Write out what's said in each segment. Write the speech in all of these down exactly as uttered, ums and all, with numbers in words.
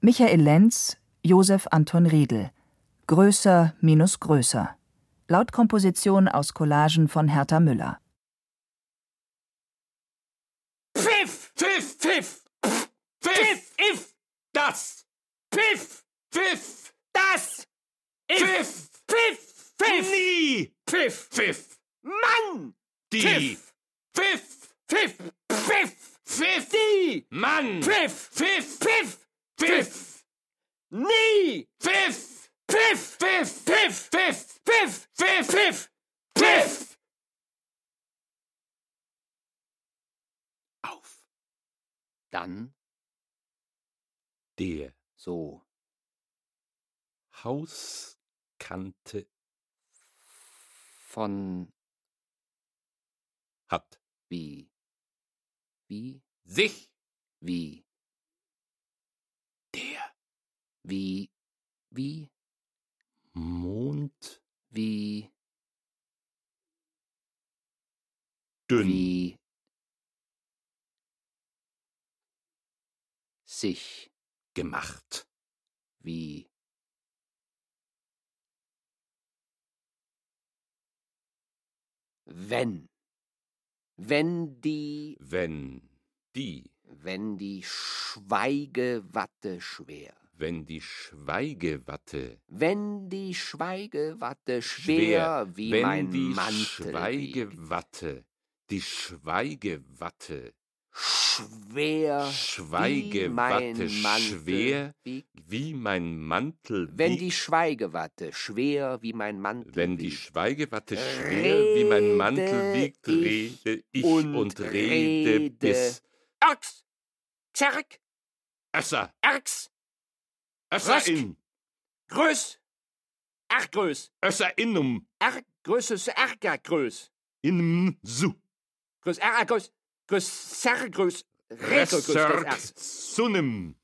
Michael Lenz, Josef Anton Riedl. Größer minus größer. Lautkomposition aus Collagen von Hertha Müller. Pfiff! Pfiff! Pfiff! Pfiff! Pfiff! If! Das! Pfiff! Pfiff! Das! If! Pfiff! Pfiff! Pfiff! Nie! Pfiff! Pfiff! Mann! Die! Pfiff! Pfiff! Pfiff! Pfiff! Pfiff! Die! Mann! Pfiff! Pfiff! Pfiff! Pfiff! Nie! Pfiff! Pfiff! Pfiff! Pfiff! Pfiff! Pfiff! Pfiff! Pfiff! Pfiff! Auf. Dann Der so Hauskante von hat wie wie sich wie der wie wie Mond wie dünn wie sich gemacht. wie wenn wenn die Wenn die, wenn die Schweigewatte schwer wenn die Schweigewatte wenn die Schweigewatte schwer, schwer wie wenn mein die Mantel wiegt. Schweigewatte, die Schweigewatte, schwer Schweigewatte wie mein Mantel schwer wiegt. wie mein Mantel Wenn wiegt. die Schweigewatte schwer wie mein Mantel Wenn die wiegt, Schweigewatte schwer wie mein Mantel rede wiegt, ich rede ich und und, rede rede. bis Erx, Zerk, Össer, Erx, Össer Rösk. in, Größ, Ergröß, Össer innum, Ergrößes Ergergröß, innum su, Größ, Ergröß, Größ, Zergröß, Regelgröß, Rösserk Erx. sunim.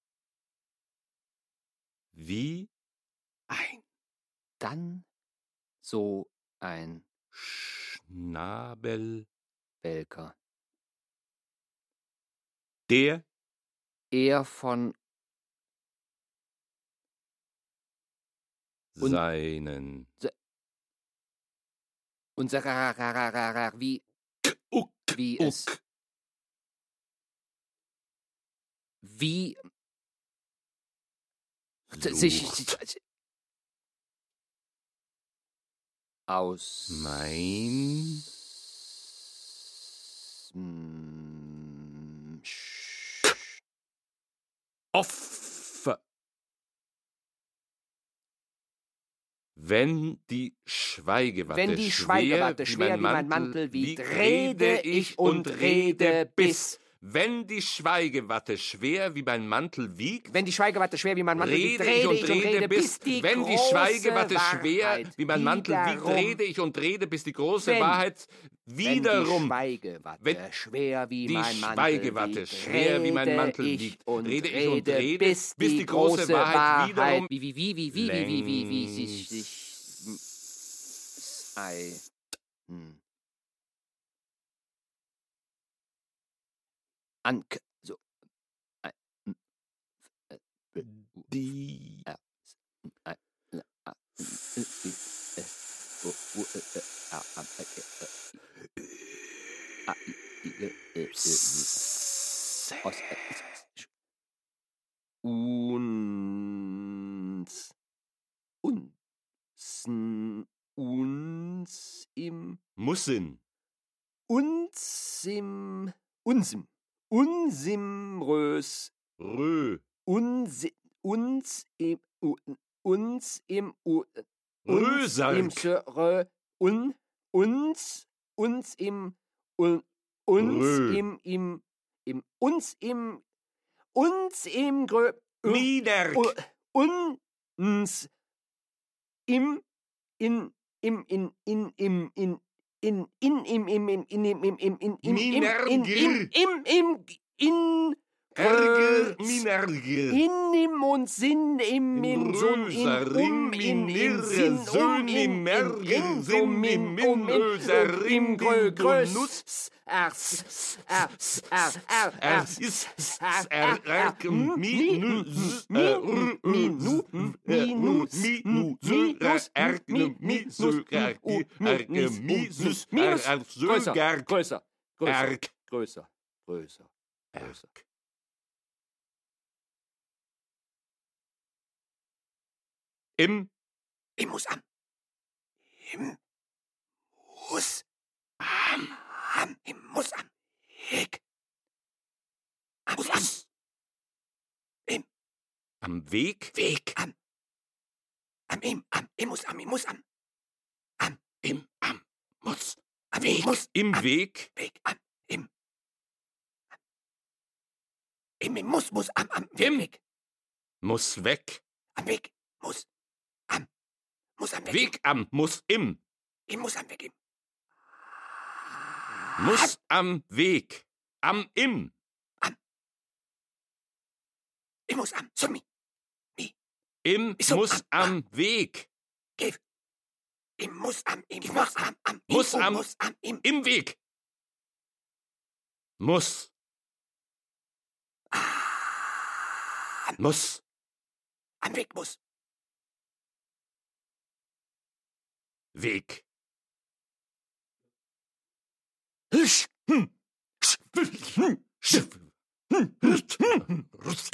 Wie Ein, dann so ein Schnabel, Welker. der Er von Und- seinen unserer wie Uck, wie Uck, es wie sich sucht. aus Mein Mm, sch- Opfer. Wenn die Schweigewatte Wenn die Schweigewatte schwer wie mein Mantel wiegt, rede ich und rede bis. Wenn die Schweigewatte schwer wie mein Mantel wiegt, Wenn die Schweigewatte schwer wie mein Mantel wiegt, rede ich und rede bis. die Wenn die große Schweigewatte Wahrheit schwer wie mein Mantel wiegt, wiederum- rede ich und rede, bis die große Wenn- Wahrheit Wenn die wiederum. Schweigewatte Wenn schwer wie die mein Mantel Schweigewatte wiegt, schwer wie mein rede Mantel ich wiegt, und rede ich und rede, bis, bis die große Wahrheit wiederum wie wie wie wie wie wie wie wie wie sich sich ei hm. an so ei, hm, äh, die äh, äh, äh, äh, äh, wo- wo- äh, äh, ah, ah, äh, äh, ah, äh, äh, äh, äh, aus äh, sch- uns uns uns im Mussen, uns im unsim unsimrös Rö, uns uns im u, uns im u, uns Röserk. im Sörö, un uns uns im un, uns Rö. im im im uns im uns im grö Miederk, u- uns im in im in in im in in in im im im in im im im in im im in im im im in Ärger, min Ärger. In im und Sinn, im in Sun, in um, in in Sinn, um, in in Sinn, im um, in im grö, größ, ers, ers, ers, ers, Es ist er, er, mi, nu, s, äh, r, mi, nu, mi, nu, mi, nu, s, er, mi, s, er, er, mi, s, er, er, s, größer, er, größer, größer, Erg. größer, größer, größer. Im, Im muss am. Im muss am. Am. Im muss am. Weg. Am muss am. Im. am Weg, Weg. Am. Am. Im. Am. Im muss am. Im muss am. Am. im, am, muss, Am Weg. Muss. im am Weg, Weg. Am. Im. Im. Im muss. Muss. Am. Am. Weg. Im. Weg. muss weg, Am Weg. Muss. Am. Muss am Weg. Weg am, muss im, Im muss am Weg. Im. muss am Weg, am im, Im muss am. Summi. im, So, muss am, am Weg, Gib. Im muss am. Im muss am. Am. Muss Im. am. Muss am. Im. im Weg, muss, Am. muss, Am Weg muss. Weg, Hüsch. Hm. Sch. Hm. Sch. Hm. Hm.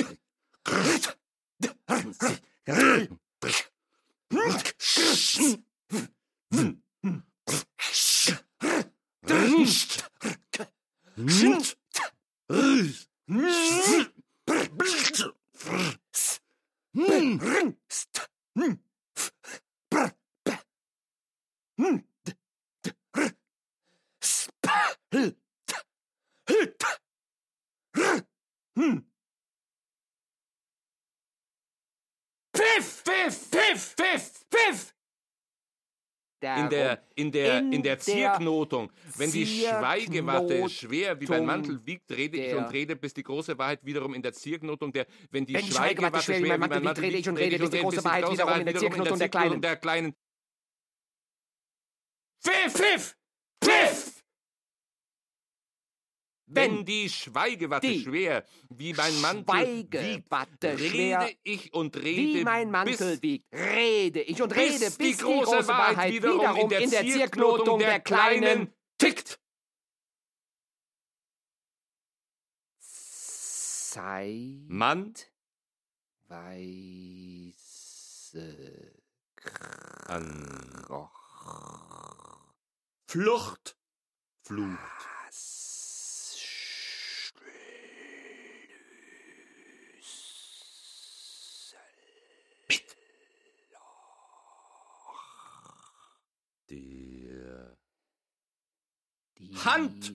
Pfiff, pfiff, pfiff, pfiff, pfiff. in der, in der, In in der der Zierknotung, wenn die Schweigewatte Zierknotung schwer wie mein Mantel wiegt, rede ich der- und rede, bis die große Wahrheit wiederum in der Zierknotung, der, wenn die Wenn die Schweigewatte schwer wie mein Mantel wiegt, rede ich und rede, bis die große Wahrheit wiederum in der Zierknotung der kleinen, der kleinen, Pfiff, pfiff, pfiff. wenn die Schweigewatte die schwer wie mein Mantel Schweigewatte wiegt, schwer rede ich und rede, wie mein Mantel bis, wiegt, rede ich und bis rede, bis die große Wahrheit wiederum in der Zierknotung der kleinen tickt. Zeit Mann weiße an Kroch Flucht flucht. Mit Der die Hand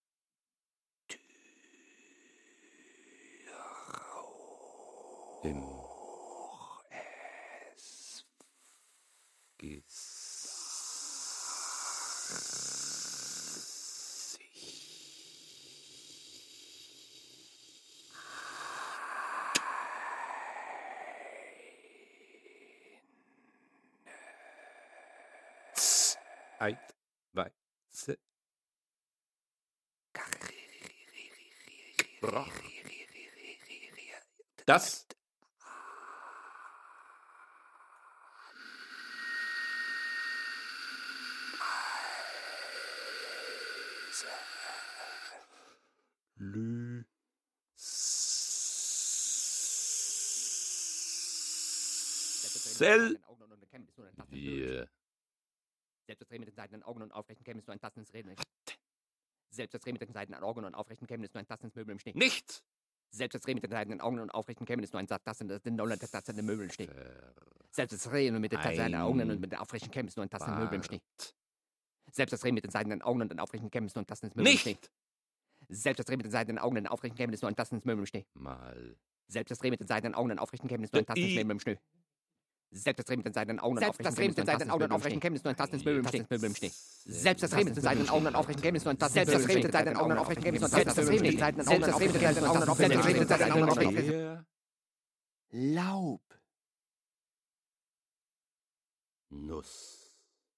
im es Eit, weiße Broch. Das Lü Sel wir Selbst das Drehen mit den seidenen Augen und aufrechten Kämmen ist nur ein Tasten ins Reden. Selbst das Drehen mit den seidenen Augen und aufrechten Kämmen ist nur ein Tasten ins Möbel im Schnee. nicht Selbst das Drehen mit den seidenen Augen und aufrechten Kämmen ist nur ein Tasten ins Tasten im Möbel im Schnee. Selbst das Drehen mit den seidenen Augen und mit den aufrechten Kämmen ist nur ein Tasten im Möbel im Schnee. Selbst das Drehen mit den seidenen Augen und den aufrechten Kämmen ist nur ein Tasten ins Möbel im Schnee. nicht Selbst das Drehen mit den seidenen Augen und den aufrechten Kämmen ist nur ein Tasten ins Möbel im Schnee. mal Selbst das Drehen mit den seidenen Augen und den aufrechten Kämmen ist nur ein Tasten ins I- Möbel im Schnee. Selbst das Reh mit den seidenen Augen und aufrechten Kämmen mit seinen Augen und aufrechten Kämmen ist nur ein tastendes Möbel im Schnee. Selbst das Reh mit den seidenen Augen und aufrechten Kämmen ist nur ein tastendes Möbel im Schnee. Selbst das Reh mit den seidenen Augen und aufrechten Kämmen ist nur ein tastendes Möbel im Schnee. Selbst das Reh mit den seidenen Augen und aufrechten Kämmen ist nur ein tastendes Möbel im Schnee. Laub. Nuss.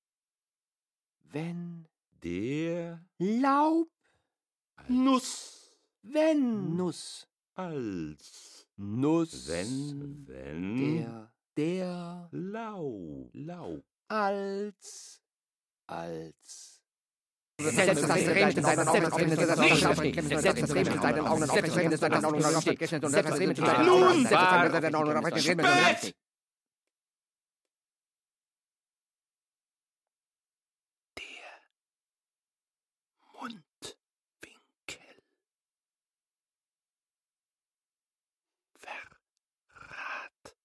Wenn Der Laub, Nuss. wenn Nuss. Als. Nuss, Wenn. Wenn. der, der, Lau. Lau. als, Als. selbst das Reh mit den seidenen Augen und aufrechten Kämmen ist nur ein tastendes Möbel im Schnee. Selbst das Reh mit den seidenen Augen und aufrechten Kämmen ist nur ein tastendes Möbel im Schnee. Selbst das Reh mit den seidenen Augen und aufrechten Kämmen ist nur ein tastendes Möbel im Schnee. Mundwinkel. Verrat.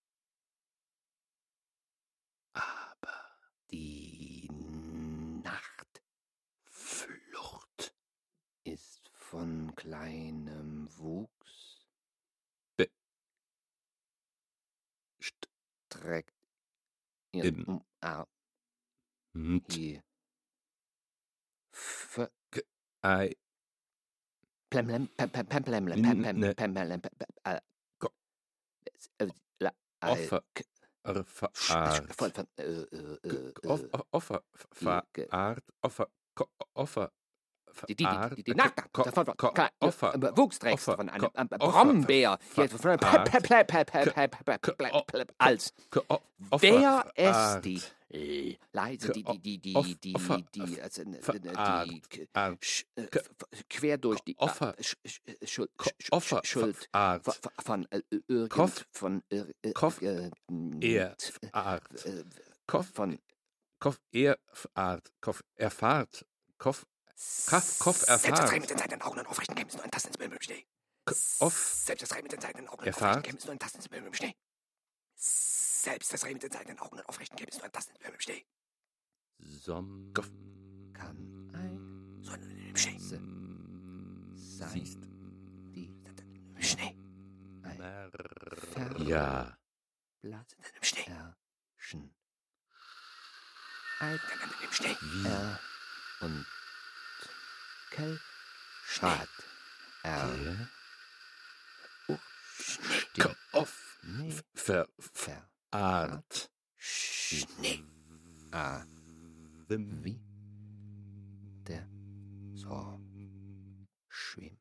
Aber Die Nachtflucht ist von kleinem Wuchs, Be- St- trägt Im- ihren Arm Mt- hier. F- Ei. Plemlem, pem, pem, pem, plemlem, pem, pem, Ne. pem, pem, pem, pem, äh, Go- es- äh, la- ei, Offer. k- Verart. sch- von- von- äh, äh, äh, Off- äh, Offer. ge- Verart. Offer. Ko- Offer. Die, die, die, Verart. die, die Ko- Nacht, Ko- davon, Ko- klar, Offer. äh, Wuchs trägst Offer. von einem Ko- ähm, Offer. Brombeer, hier, Ver- von- Verart. pe- pe- pe- pe- pe- pe- pe- Ko- pe- pe- als Ko- O- Offer. wer es Verart. die äh, leise, die, die, die, die, Off- die, Offer. die, also, äh, Verart. die, k- Art. sch- äh, K- f- f- quer durch die Offer. äh, sch- sch- Schuld, Ko- sch- Offer. sch- Schuld Verart. von, von- von äh, irgend, Koff. von ir- äh, Koff. äh, m- Er. t- Art. äh, Koff. von Koff. Er. Art. Koff. Erfahrt. Koff. Kaff. Koff. Selbst das Reh Erfahrt. mit den seidenen Augen und aufrechten Kämmen ist nur ein tastendes Möbel im Schnee. K- Off. Selbst das Reh mit den seidenen Augen und Erfahrt. aufrechten Kämmen ist nur ein tastendes Möbel im Schnee. Selbst das Reh mit den seidenen Augen und aufrechten Kämmen ist nur ein tastendes Möbel im Schnee. Som. Goff. Kann ein Sonne im Schnee sein. Siehst. Die sind im Schnee. Ein Ver- Ja. Blatt im Schnee. Erschen. Ein im Schnee. Wie. Er und Kell. Schad. Er. Der. Schnee. Ko- Off. Nee. Ver. Ver. Art. Schnee. Ah. Wim. Wie der so schwimmt.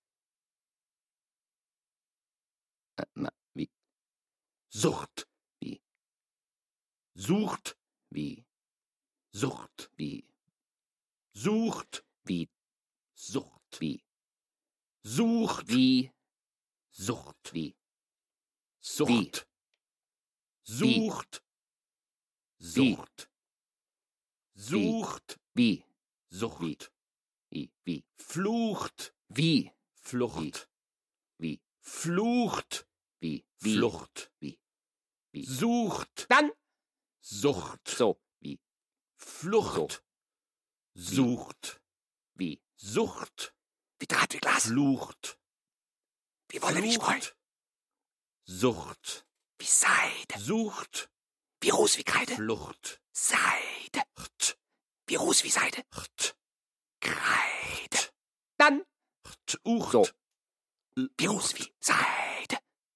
Äh, ma, wie, Sucht. Wie? Sucht. wie, Sucht. wie, Sucht. wie, Sucht. wie, Sucht. wie, Sucht. wie, Sucht. Sucht. Wie? Sucht. Sucht. wie, Sucht. wie, wie, Flucht. wie, Flucht. wie, Flucht. wie, wie, Flucht. wie, wie. Sucht. Dann Sucht. so, wie, Flucht. Sucht. wie, Sucht. wie Draht, wie Glas, Flucht. wie Wolle, wie Spreu, Flucht. Sucht. wie Seide, Sucht. wie Ruß, wie Kreide, Flucht. Seide, Cht. wie Ruß, wie Seide, Cht. Kreide. Dann Cht. Ucht. so, L- wie Ruß, wie Seide.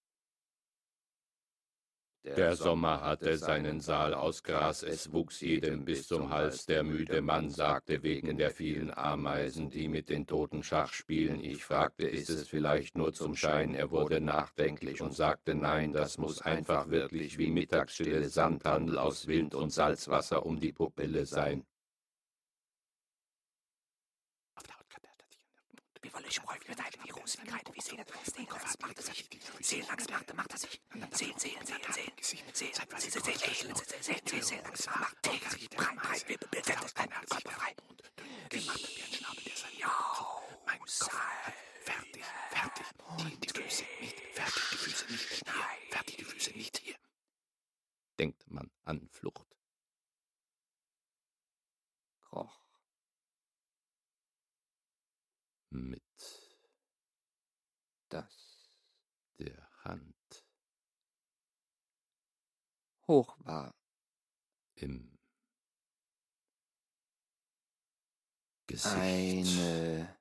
Der Sommer hatte seinen Saal aus Gras, es wuchs jedem bis zum Hals. Der müde Mann sagte wegen der vielen Ameisen, die mit den Toten Schach spielen. Ich fragte, ist es vielleicht nur zum Schein? Er wurde nachdenklich und sagte, nein, das muss einfach wirklich wie Mittagsstille Sandhandel aus Wind und Salzwasser um die Pupille sein. Wie Wolle, Spreu, wie Seide, wie Ruß, wie Kreide, wie Seele, Seelenangst macht er sich, Seelenangst macht er, macht er sich, Seelen, Seelen, Seelen, Seelen, Seelen, Seelen, Seelen, Seelen, Seelen, Seelenangst macht er sich, breit, breit, Wirbel, Bild, Fett, Körper frei. Gemacht wie ein Schnabel, der sein mein Kopf, fertig, fertig, die, die Füße nicht, fertig, die Füße nicht hier, fertig, die Füße nicht hier. Denkt man an Flucht. Kroch, Mit das der Hand hoch war. Im Gesicht. Eine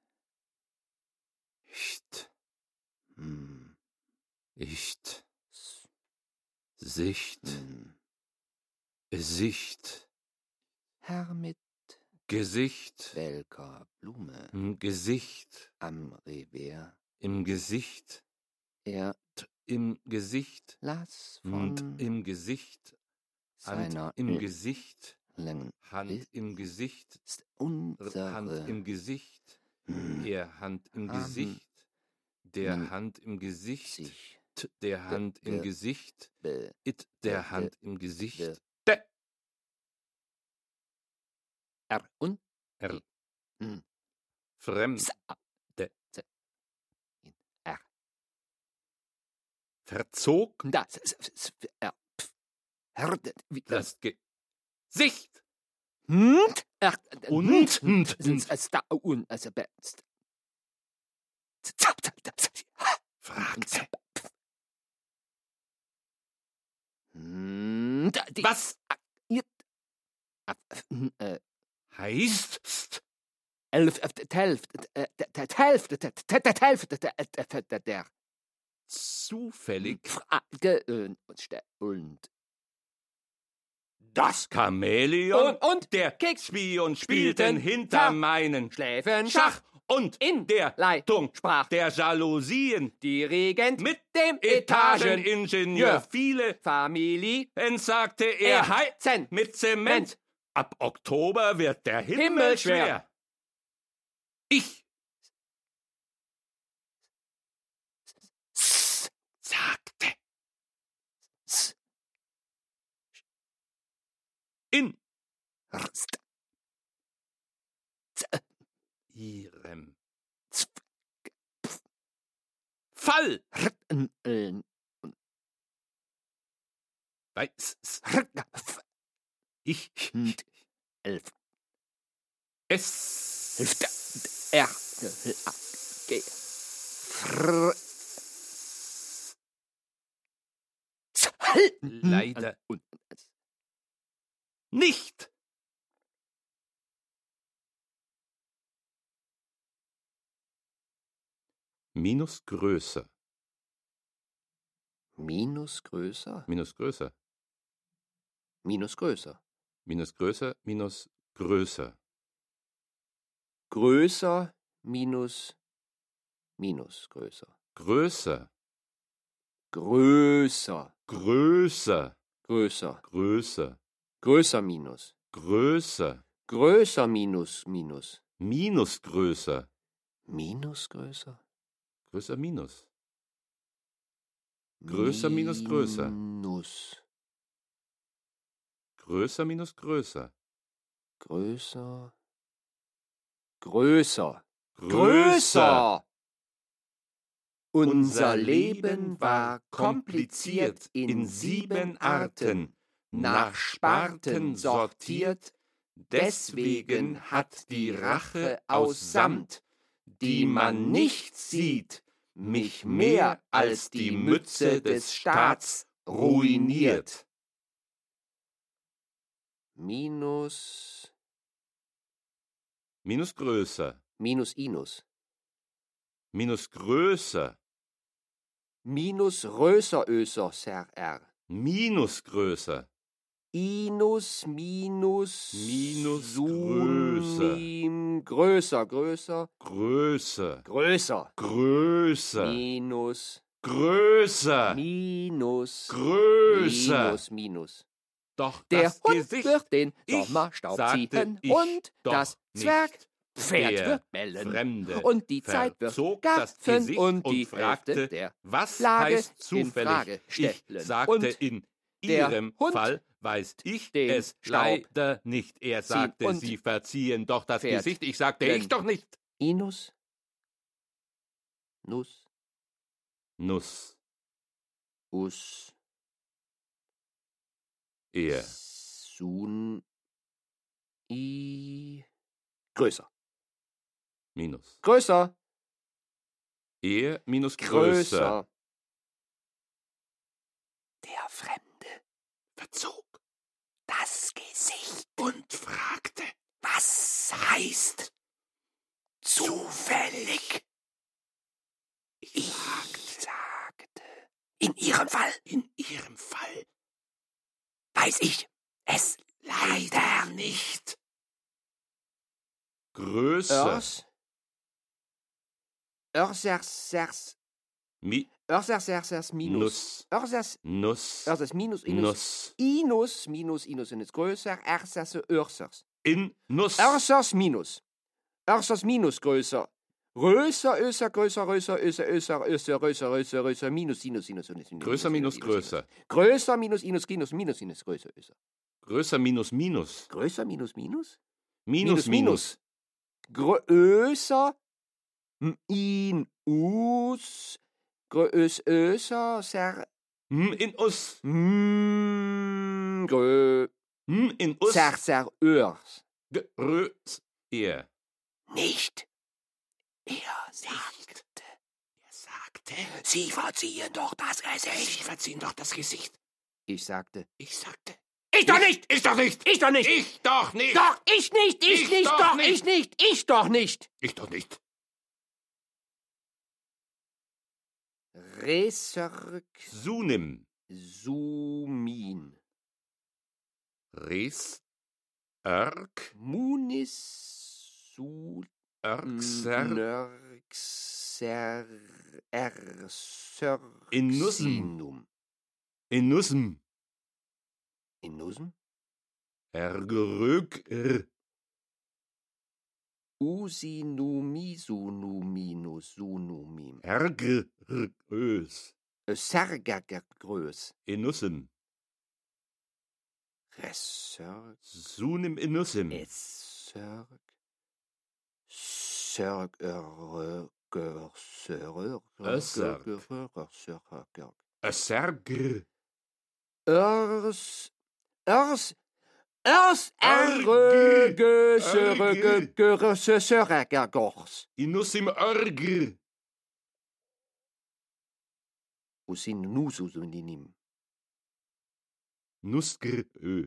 Cht. Hm. Icht. Sicht. Hm. Sicht. Herr mit Gesicht. welker Blume Im Gesicht. am Revers Im Gesicht. er Im Gesicht. las Und von im Gesicht. Hand seiner im Gesicht. Längen Hand im Gesicht. unsere Hand im Gesicht. Hm. Er Hand im Haben Gesicht. Der man Hand im Gesicht. sich T, der Hand im ge- Gesicht. be It, der ge- Hand im Gesicht. ge- De. er und Er. Hm. Fremd. Sa- De. Se- in er Verzog das s- s- er pf, er wie das Gesicht. und er Und. und und. es da und also best Fragte. Was? Äh, Heißt. elf, Hälfte, Hälfte, Hälfte der Zufällig. Frage und Das Chamäleon Und- und der Keks Spion spielten spielten hinter Schach. meinen Schläfen Schach und in der Leitung sprach der Jalousien die Regent mit dem Etageningenieur Ja. viele Familie entsagte er erheizen mit Zement. Ab Oktober wird der Himmel, Himmel schwer. schwer. Ich sagte in ihrem Fall bei s- s- ich elf es er G Fr leider und nicht minus größer minus größer minus größer minus größer minus größer minus größer größer minus minus größer größer größer größer größer größer größer minus größer größer minus minus minus größer minus größer größer minus Größer minus größer. minus größer minus größer größer größer größer Unser Leben war kompliziert in sieben Arten, nach Sparten sortiert, deswegen hat die Rache aus Samt, die man nicht sieht, mich mehr als die Mütze des Staats ruiniert. Minus, minus größer minus inus, minus größer minus röser öser ser r, minus größer inus minus Minus sunim, größer, größer, größer größer, größer minus, größer minus, größer minus, minus. doch Der das Hund Gesicht wird den Ich Sommerstaub sagte ziehen ich und doch das nicht. Zwergpferd Der wird bellen Fremde und die Zeit wird verzog das gaffen Gesicht und und die fragte, Hälfte der was Lage heißt in zufällig? Frage Ich stellen. sagte Und in der Ihrem Hund Fall weiß ich den es Staub leider nicht. Er ziehen sagte, und Sie verziehen doch das Pferd Gesicht. Ich sagte, bellen. ich doch nicht. Inus, Nuss, Nuss, Us, er, Sun, I, größer, minus. größer, Er minus größer. größer. Der Fremde verzog das Gesicht und fragte, was heißt zufällig? Ich sagte, in Ihrem Fall, in Ihrem Fall, weiß ich es leider nicht. Größer. Örs. Örsers. Mi. Örsers minus. Nuss. Örsers. Nuss. Örsers minus. Inus. Nuss. Inus minus. Inus ist größer. Ersers. Örsers. In Nuss. Örsers minus. Örsers minus größer. Größer, öser, größer, größer, öser, öser, öser, größer, größer, größer, minus, sinus, sinus, sinus, sinus. Größer minus größer. Größer minus, inus, minus, minus, sinus, größer, öser. Größer minus minus. Größer minus, minus? Minus minus. Größer, in, us, größ, öser, ser, Hm in Us. hm, grö, Hm in Us. ser, ser, örs. Größ. Er. Nicht. Er sagte, er sagte, Sie verziehen doch das Gesicht. Sie verziehen doch das Gesicht. Ich sagte, Ich sagte, ich doch nicht! ich doch nicht. Ich doch nicht! Ich doch nicht. Doch, ich nicht, ich, Ich nicht, doch doch, nicht. ich nicht, ich doch nicht! Ich doch nicht. Reserk, Sunim. Sumin, Res. Erk. Munis, Sul, Erkser. Nörxer, Ersör, In Nussen. In Nussem. In Nussen? Ergrögr. Usinumi, Sunuminus, Sunumim. Ergrös. Sergergröß. In Nussem. Reserk, Sunim in Nussem. Esserk, Sörg, Örgör, Sörg, Össerk. Sörg, Össergr. Örs, Örs, Örs, Örgr. Ergö, Sörgö, Görö, Sörgers. In Nussim Örgr. Usin Nususunim. Nuskr. Ö.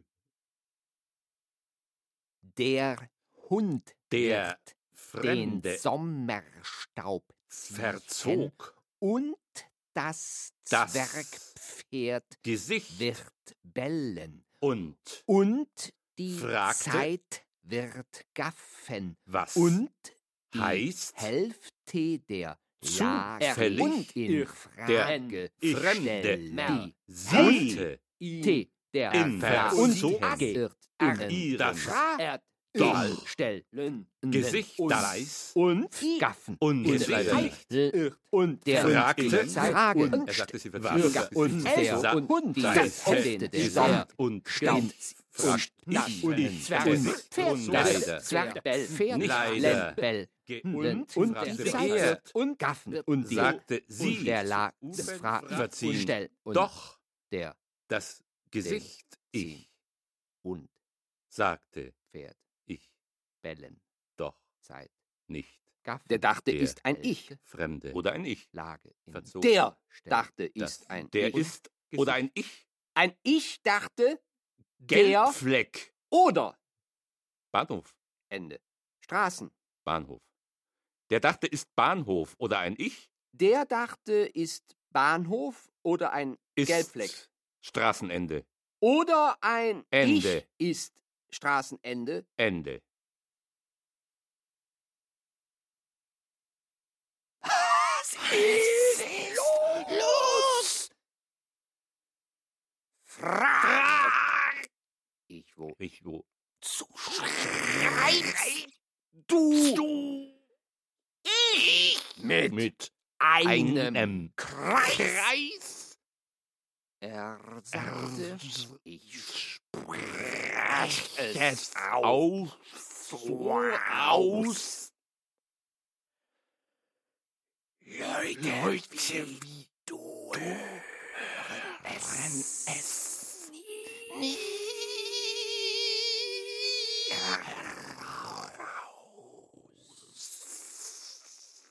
Der Hund Der wird Fremde den Sommerstaub ziehen verzog und das das Zwergpferd Gesicht wird bellen und und die fragte, Zeit wird gaffen was und die heißt Hälfte der zufällig Lage und in der Frage Fremde stellen. sollte Die der in Verzogen Verzogen in ihren das Doch stellen Gesicht und, das und gaffen und Gesicht Gesicht und der fragte, Frage er sagte, sie was verzog und der Sa- und die das Hälfte der Gesamt und Staub fragt und und die Zwerge und leider Zwergbell, Pferd, Nicht leider. Lempel, und und fragte die Zeit er, und Gaffen und die sagte sie, und der lag Ufen Fra verziehen. Stell und doch der das Gesicht Ziehen. ich, und sagte Pferd ich, bellen doch Zeit nicht Gaffen. Der dachte, Der ist ein Ich. Fremde oder ein Ich, Lage in verzog Der Stell. dachte, das, ist ein der Ich. ist oder ein Ich, Ein Ich dachte, der Gelbfleck, oder Bahnhof, Ende. Straßen. Bahnhof. Der dachte, ist Bahnhof oder ein Ich, Der dachte, ist Bahnhof oder ein ist Gelbfleck. Straßenende, Oder ein Ende. Ich ist Straßenende. Ende. Was ist los? Frag Ich wo Ich wo zu schreien. Du, Du, ich mit, mit einem, einem Kreis. Kreis er sagte, ich Sprech es es aus. aus so aus. Leute, Leute wie du hören es, es nie heraus.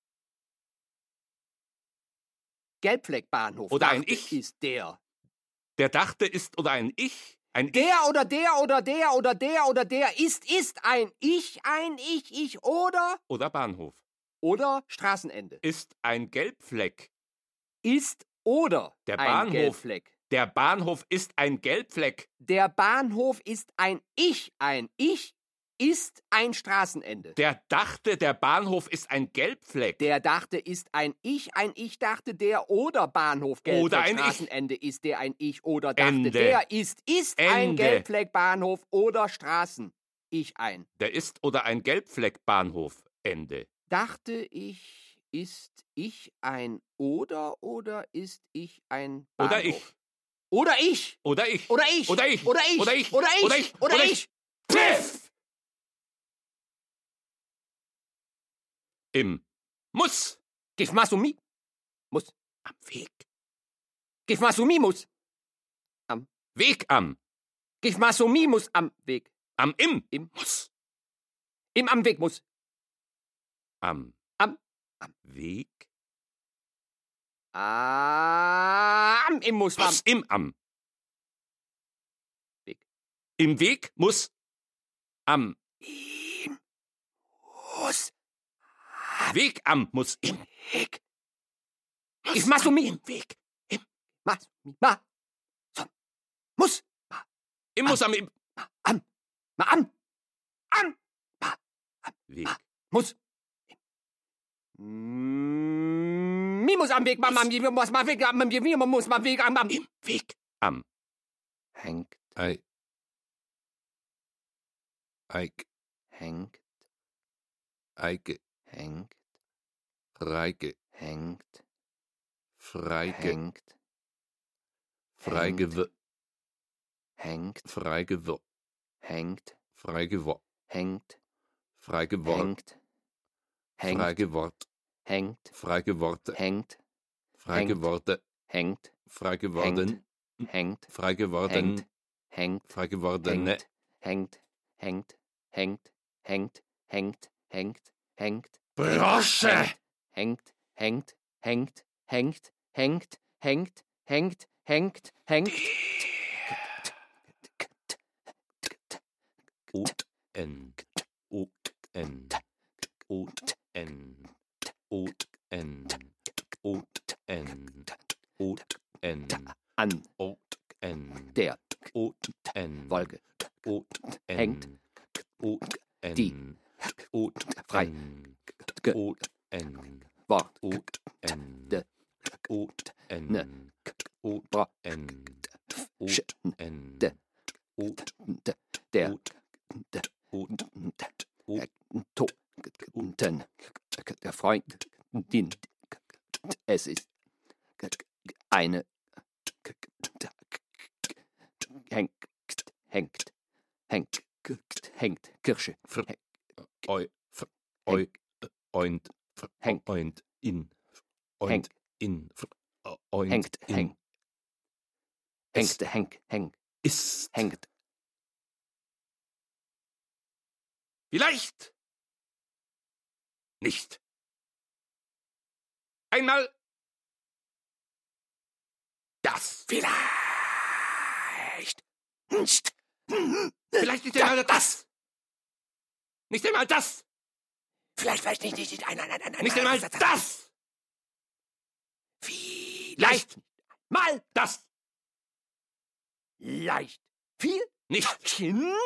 Gelbfleckbahnhof Oder ein dachte, Ich. ist der Der dachte ist oder ein Ich? Ein Der Ich? oder der oder der oder der oder der ist, ist ein Ich, ein Ich, ich oder, Oder Bahnhof. oder Straßenende. Ist ein Gelbfleck. Ist oder Der ein Bahnhof. Gelbfleck. Der Bahnhof ist ein Gelbfleck. Der Bahnhof ist ein Ich, ein Ich ist ein Straßenende. Der dachte, der Bahnhof ist ein Gelbfleck. Der dachte, ist ein Ich, ein Ich dachte, der oder Bahnhof, Gelbfleck, Oder ein Ich. Straßenende ist der ein Ich oder dachte, Ende. der ist, ist ein Ende. Gelbfleck, Bahnhof oder Straßen. Ich ein. Der ist oder ein Gelbfleck Bahnhof. Ende. Dachte ich, ist ich ein oder oder ist ich ein Oder Bahnhof? ich. Oder ich. Oder ich. Oder ich. Oder ich. Oder ich. Oder ich. Oder ich. Oder ich. Oder Oder ich. ich. Pfiff! Im Muss. Gif Masumi. Muss. Am Weg. Gif Masumi muss. Weg am. Gif Masumi muss am Weg. Am Im. Im. Muss. Im am Weg muss. Am. Am. Am Weg. Am im muss. Am. Was im Am. Weg. Im Weg muss. Am. Im muss. Weg am muss. Im. Weg. Muss Gif Masumi. Im Weg. Masumi. Ma. So. Muss. Im muss am Im. Ma. Am. Ma am. Am. Ma. Weg. Muss. Mm, Mi muss am Weg, Mama, mi muss am Weg, am mi muss am Weg, am am. Im Weg am. hängt, Ei. Eik. hängt, Eike. hängt, Reike. hängt, Freike. hängt, Freigew. hängt, Freigew. hängt, Freigew. hängt, Freigewort. hängt, hängt, Freigewort. hängt, Freigeworte. hängt, Freigeworte. hängt, Freigeworden. hängt, Freigeworden. hängt, Freigewordene. hängt, hängt, hängt, hängt, hängt, hängt, hängt, Brosche! hängt, hängt, hängt, hängt, hängt, hängt, hängt, hängt, hängt, Ut N. Ut N. Ut N. Ut N. Ut N. Ut N. an Ut N. der Ut N. Wolke, Ut N. hängt, Ut N. die, Ut frei, N. ge, Ut N. Wort, Ut N. de, Ut N. ne, Ut bra, N. sch, Ut N. de, Ut de, der, Ut de, Ut de, Ut to, ten, der Freund, den, es ist eine, hängt, hängt, hängt, hängt, Kirsche, Fr. Oi. Fr. Oi. Oint. Fr. Hängt. Oint. In. Oint. Hängt. In. Fr. Oint. hängt, in. hängt, Es hängt, hängt, hängt, ist. hängt, Vielleicht. Nicht. Einmal. Das. Vielleicht. Nicht. Vielleicht nicht einmal das. Nicht einmal das. Vielleicht, vielleicht nicht, nicht, nicht, nein, nein, nein, nein, Nicht nein, einmal nein, das. Vielleicht. Mal. Das. Leicht. Viel. Nicht.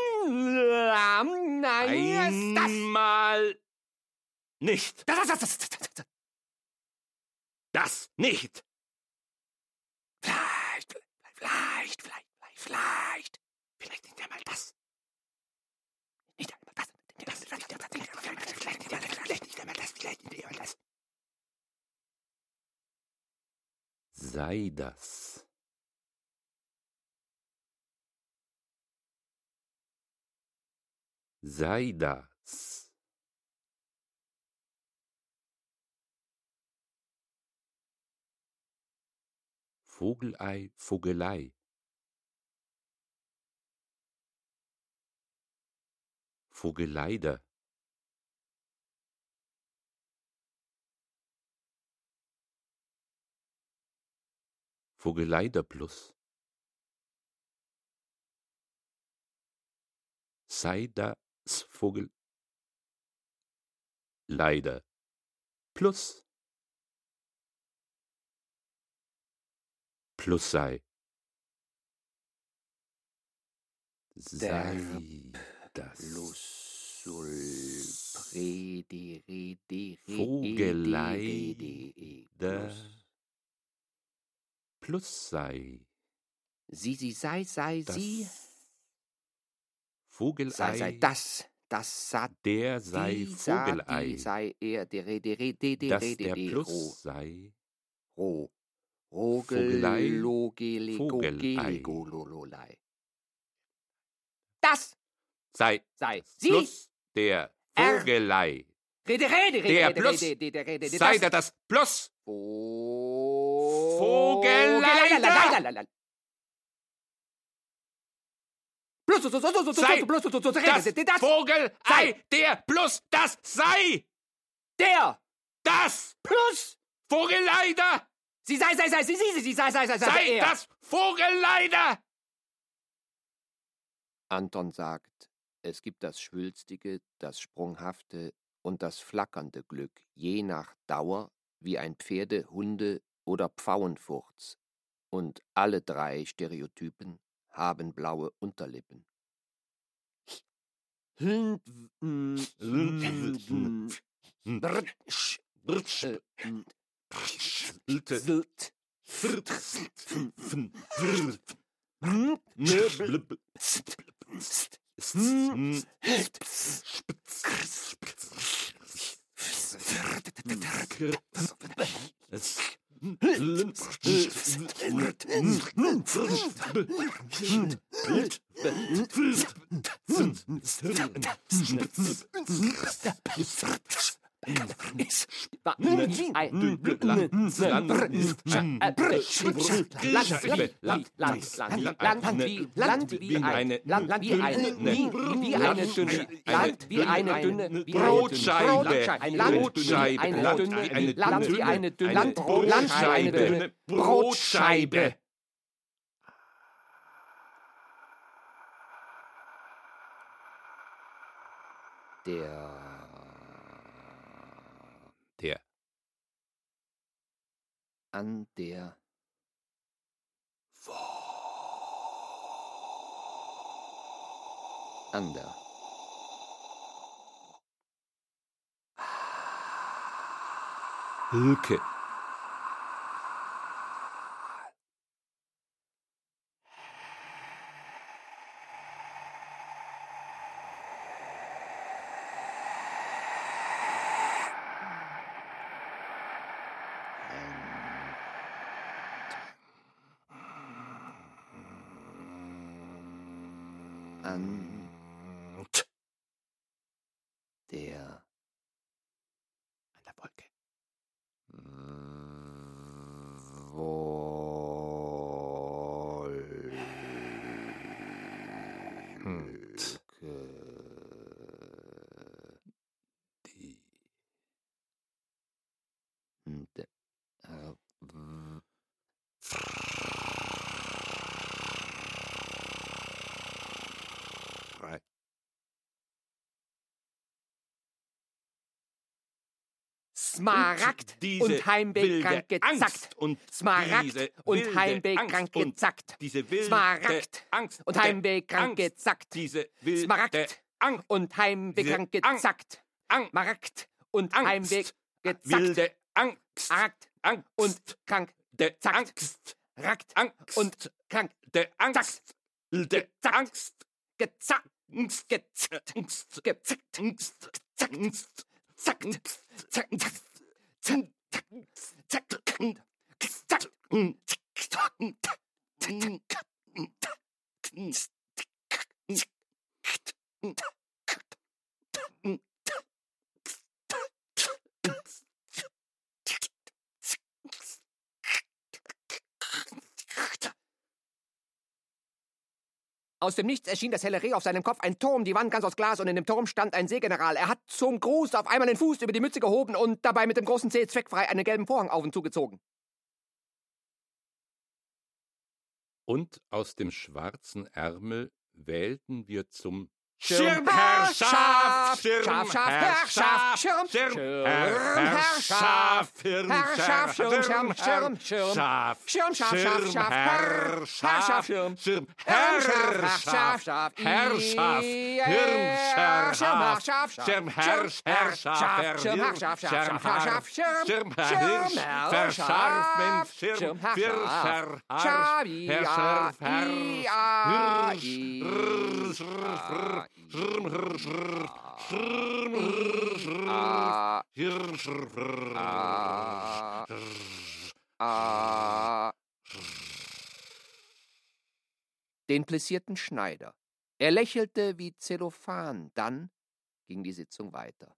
Nein, das. Einmal. Nicht. Das, das, das, das, das, das. Das nicht. Vielleicht, vielleicht, vielleicht, vielleicht, vielleicht. Vielleicht nicht einmal das. Nicht einmal das. Das vielleicht nicht einmal das. Vielleicht nicht einmal das. Vielleicht nicht einmal das. Vielleicht nicht einmal das. Sei das. Sei das. Vogelei, Vogelei. Vogeleider. Vogeleider plus. sei das Vogel leider plus plus sei sei das Vogelei der plus sei Sie, sie, sei, sei, das sie, Vogelei sei, sei, das, das, sa, der sei die, sa, Vogelei, die, sei, er, der, re, der, re, de, de, dass re, de, der de, Plus ro, sei ro, Vogelei, rogel, logele, Vogelei. gogele, golololei. Das sei sei das sie, Plus der Er- Vogelei, Rede, Rede, Rede, der Rede, Plus Rede, Rede, Rede, sei das, da das Plus Vogeleider. Plus, so, so, so, so, so, sei plus, so, so, so, das Rede, das, Vogelei, sei der Plus das sei der, das plus, Vogeleider, sie, sei, sei, sei, sie, sie, sie, sei, sei, sei, sei, sei er. das Vogeleider. Anton sagt, es gibt das schwülstige, das sprunghafte und das flackernde Glück, je nach Dauer, wie ein Pferde-, Hunde- oder Pfauenfurz. Und alle drei Stereotypen haben blaue Unterlippen. Land wie eine Land wie eine wie eine dünne Land wie eine dünne Brotscheibe, eine Brotscheibe, eine Land dünne wie eine Land wie dünne, eine dünne eine Land wie eine dünne Brotscheibe. Der Der an der an der Hülke. an der An der Wolke. Die Wolke äh, w- Frei. Smaragd diese und Heimweg wilde krank gezackt. Angst und Smaragd diese und wilde Heimweg Angst krank und gezackt. Diese wilde Smaragd Angst und Heimweg krank Angst, gezackt. Diese wilde Smaragd Angst und Heimweg diese krank Angst, gezackt. Angst, Maragd und Angst, Heimweg gezackt. wilde Angst, Aragt Angst und krank der zackt. Angst, Ragt Angst und krank der Angst, der Gezackt. Angst, gezackt. Angst, Gezackt. Angst, Gezackt. Angst, Zackt. Angst, Zackt. Angst, Zack, zack, zack, zack, zack, Aus dem Nichts erschien das helle Reh auf seinem Kopf, ein Turm, die Wand ganz aus Glas, und in dem Turm stand ein Seegeneral. Er hat zum Gruß auf einmal den Fuß über die Mütze gehoben und dabei mit dem großen Zeh zweckfrei einen gelben Vorhang auf und zugezogen. Und aus dem schwarzen Ärmel wählten wir zum Schirmherrschaft, Schirmherrschaft, Schirmherrschaft, Schirmherrschaft, Schirmherrschaft, Schirm, Schirm, Schirm, Schirm, Schirm, Schirm, Schirmherrschaft, Schirmherrschaft, Herrschaft, Hirnherrschaft, Schirmherrschaft, Schirmherrschaft, Verscharfen, Schirm, Verscharf, Herrschaft, Den plessierten Schneider. Er lächelte wie Zellophan, dann ging die Sitzung weiter.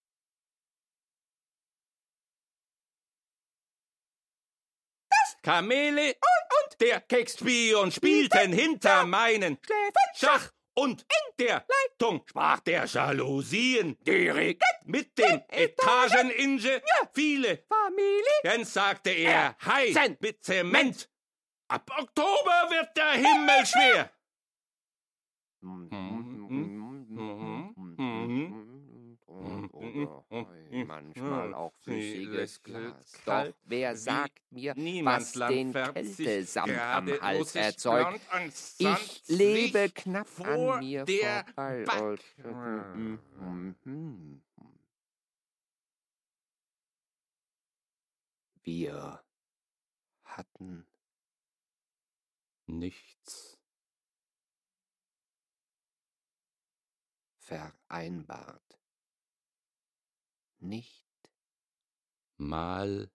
Kamele und, und der Keksspion spielten hinter meinen Schach und in der Leitung sprach der Jalousien direkt mit dem Etageninge viele Familien, sagte er, Hei mit Zement. Ab Oktober wird der Himmel schwer. Manchmal auch flüssiges Glas. Doch wer sagt mir, was den Kältesamt am Hals erzeugt? Ich lebe knapp an mir vorbei. Wir hatten nichts vereinbart. Nicht mal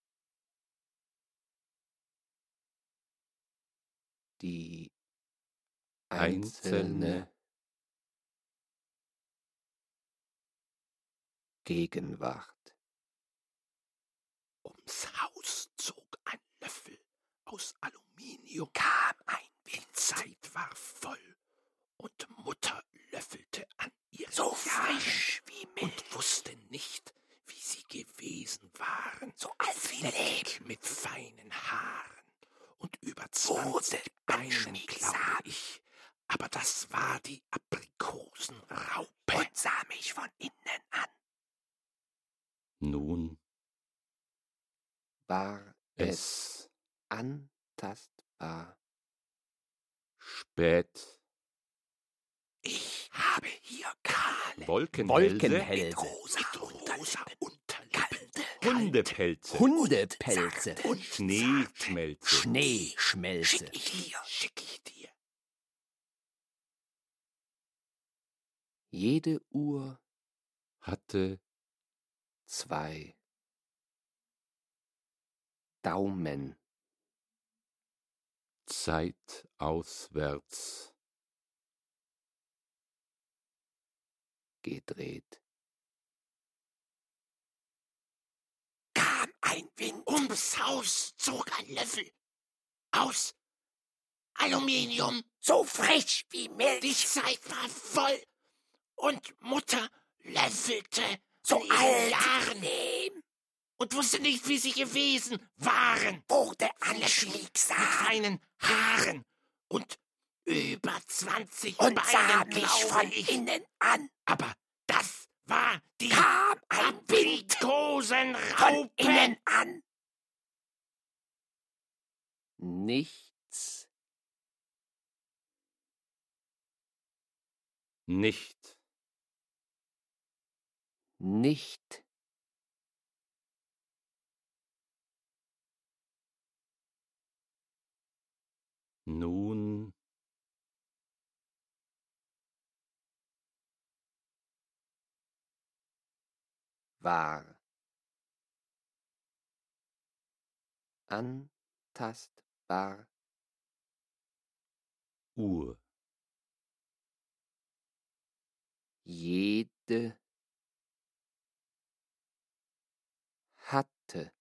die einzelne einzelne Gegenwart. Ums Haus zog ein Löffel aus Aluminium, kam ein Wind, die Zeit war voll, und Mutter löffelte an ihr so frisch wie Milch und wusste nicht, wie sie gewesen waren, so alt mit feinen Haaren und über zwanzig Beinen, glaube ich, aber das war die Aprikosenraupe und sah mich von innen an. nun War es es antastbar. spät Ich habe hier kahle Wolkenhälse, Wolkenhälse, mit rosa, mit rosa Unterlippen, Hundepelze Hundepelze, und Schneeschmelze. Schneeschmelze. Schick ich dir, schick ich dir. Jede Uhr hatte zwei Daumen Zeit auswärts gedreht. Kam ein Wind, ums Haus zog ein Löffel aus Aluminium, so frisch wie Milch. Die Zeit war voll und Mutter löffelte so alt Jahren und wusste nicht, wie sie gewesen waren. Wurde anschmiegsam mit feinen Haaren und über zwanzig und Beinen, sah mich von ich. Innen an. Aber das war die kam ein Aprikosenraupe von innen an. Nichts nicht nicht nun war antastbar. Uhr Jede hatte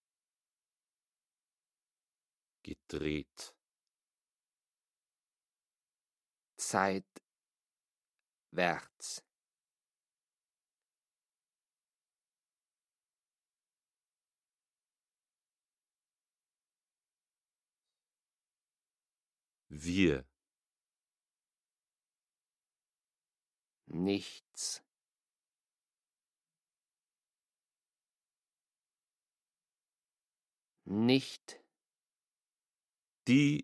gedreht seitwärts. wir nichts, nicht, die,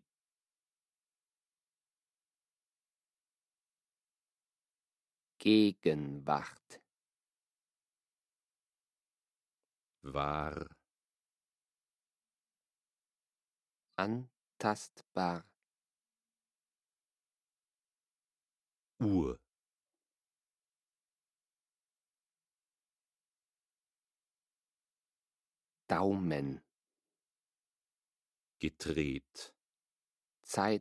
Gegenwart, war, antastbar, Uhr, Daumen, gedreht, Zeit,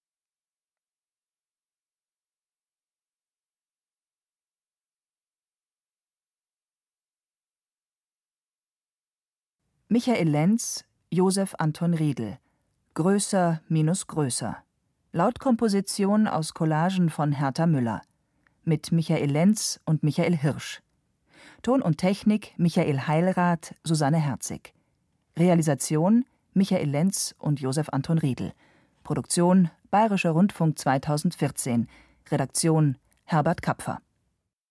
Michael Lenz, Josef Anton Riedl. Größer minus größer. Lautkomposition aus Collagen von Hertha Müller. Mit Michael Lenz und Michael Hirsch. Ton und Technik Michael Heilrath, Susanne Herzig. Realisation Michael Lenz und Josef Anton Riedl. Produktion Bayerischer Rundfunk zweitausendvierzehn. Redaktion Herbert Kapfer.